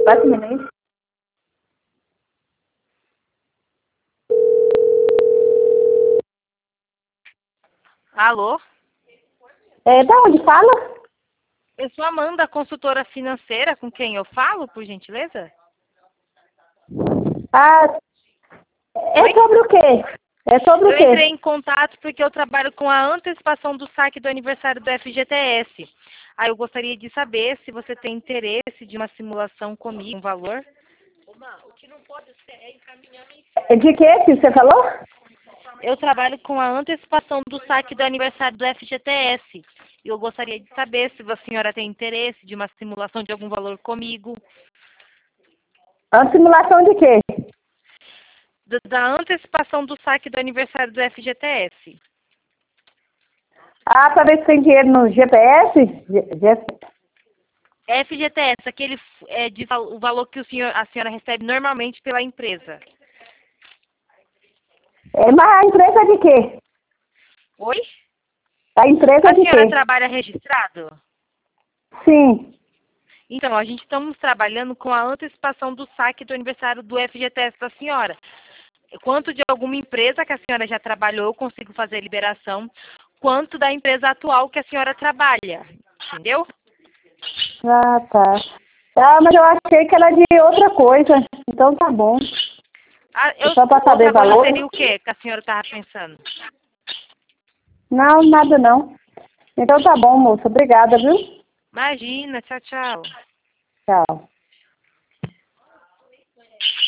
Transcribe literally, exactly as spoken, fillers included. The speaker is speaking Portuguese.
Quatro minutos. Alô? É, da onde fala? Eu sou Amanda, consultora financeira, com quem eu falo, por gentileza? Ah, é Oi? sobre o quê? É sobre o Eu entrei quê? em contato porque eu trabalho com a antecipação do saque do aniversário do F G T S. Aí eu gostaria de saber se você tem interesse de uma simulação comigo, um valor. É de quê que você falou? Eu trabalho com a antecipação do saque do aniversário do F G T S. E eu gostaria de saber se a senhora tem interesse de uma simulação de algum valor comigo. A simulação de quê? Da da antecipação do saque do aniversário do F G T S. Ah, para ver se tem dinheiro no G P S? G- G- F G T S, aquele é, de, val- o valor que o senhor, a senhora recebe normalmente pela empresa. É, mas a empresa de quê? Oi? A empresa A de senhora quê? trabalha registrado? Sim. Então, a gente estamos trabalhando com a antecipação do saque do aniversário do F G T S da senhora. Quanto de alguma empresa que a senhora já trabalhou, eu consigo fazer a liberação, quanto da empresa atual que a senhora trabalha. Entendeu? Ah, tá. Ah, mas eu achei que era de outra coisa. Então tá bom. Ah, É eu, só para outra saber coisa valor? seria o quê que a senhora estava pensando? Não, nada não. Então tá bom, moça. Obrigada, viu? Imagina, tchau, tchau. Tchau.